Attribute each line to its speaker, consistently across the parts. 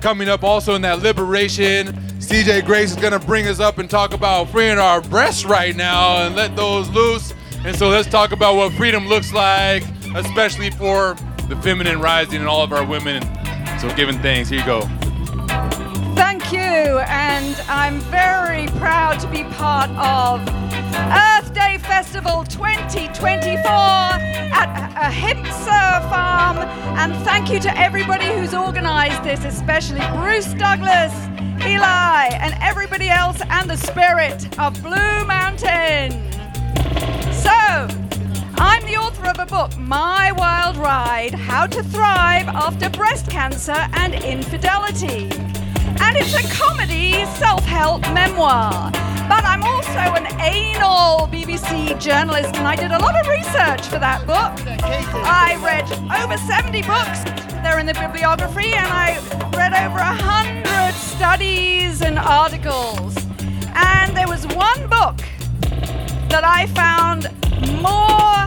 Speaker 1: Coming up also in that liberation, CJ Grace is gonna bring us up and talk about freeing our breasts right now and let those loose. And so let's talk about what freedom looks like, especially for the feminine rising and all of our women. So giving thanks, here you go.
Speaker 2: Thank you, and I'm very proud to be part of Earth Day Festival 2024 at Ahimsa Farm, and thank you to everybody who's organized this, especially Bruce Douglas, Eli, and everybody else, and the spirit of Blue Mountain. So, I'm the author of a book, My Wild Ride, How to Thrive After Breast Cancer and Infidelity. And it's a comedy self-help memoir. But I'm also an anal BBC journalist, and I did a lot of research for that book. I read over 70 books. They're in the bibliography, and I read over 100 studies and articles. And there was one book that I found more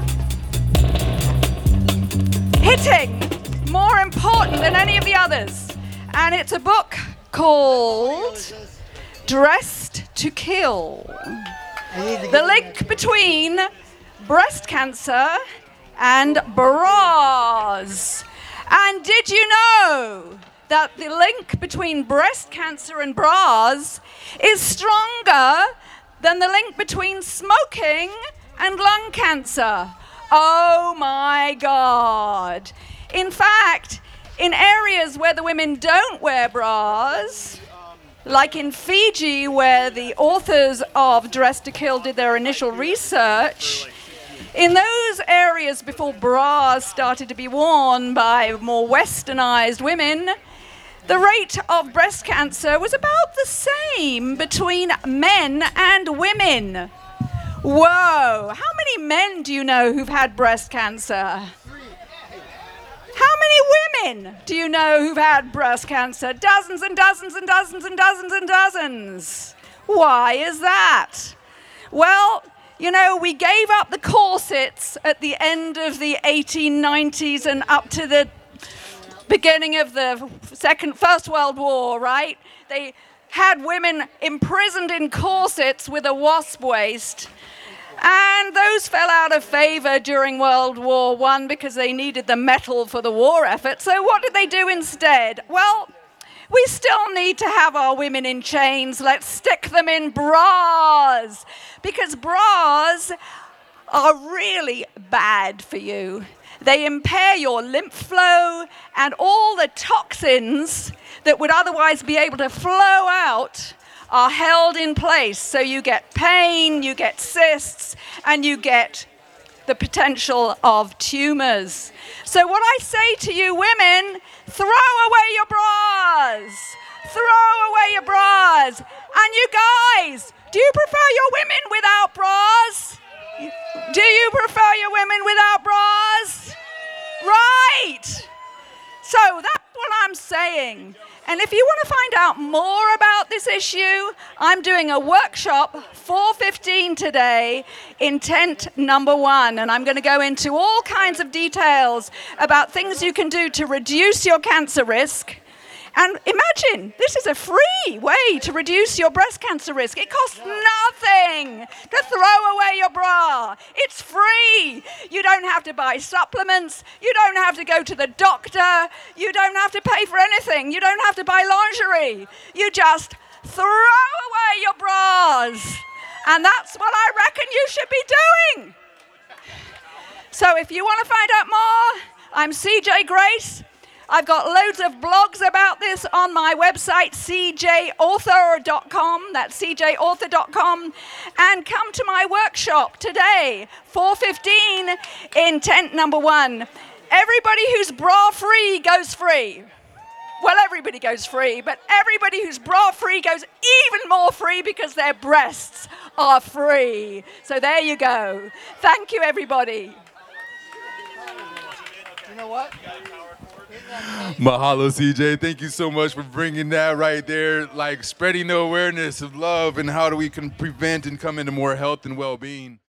Speaker 2: hitting, more important than any of the others. And it's a book called Dressed to Kill. The link between breast cancer and bras. And did you know that the link between breast cancer and bras is stronger than the link between smoking and lung cancer? Oh my God. In fact, in areas where the women don't wear bras, like in Fiji, where the authors of Dressed to Kill did their initial research, in those areas before bras started to be worn by more westernized women, the rate of breast cancer was about the same between men and women. Whoa, how many men do you know who've had breast cancer? How many women do you know who've had breast cancer? Dozens and dozens and dozens and dozens and dozens. Why is that? Well, you know, we gave up the corsets at the end of the 1890s and up to the beginning of the First World War, right? They had women imprisoned in corsets with a wasp waist. And those fell out of favor during World War I because they needed the metal for the war effort. So what did they do instead? Well, we still need to have our women in chains. Let's stick them in bras, because bras are really bad for you. They impair your lymph flow, and all the toxins that would otherwise be able to flow out are held in place. So you get pain, you get cysts, and you get the potential of tumors. So what I say to you women, throw away your bras. Throw away your bras. And you guys, do you prefer your women without bras? Do you prefer your women without bras? Right. So that's what I'm saying. And if you want to find out more about this issue, I'm doing a workshop, 4:15 today, intent number 1. And I'm going to go into all kinds of details about things you can do to reduce your cancer risk. And imagine, this is a free way to reduce your breast cancer risk. It costs nothing to throw away your bra. It's free. You don't have to buy supplements. You don't have to go to the doctor. You don't have to pay for anything. You don't have to buy lingerie. You just throw away your bras. And that's what I reckon you should be doing. So if you want to find out more, I'm CJ Grace. I've got loads of blogs about this on my website, cjauthor.com. That's cjauthor.com. And come to my workshop today, 4:15, intent number 1. Everybody who's bra-free goes free. Well, everybody goes free, but everybody who's bra-free goes even more free because their breasts are free. So there you go. Thank you, everybody.
Speaker 3: You know what?
Speaker 1: Mahalo, CJ. Thank you so much for bringing that right there, like spreading the awareness of love and how we can prevent and come into more health and well-being.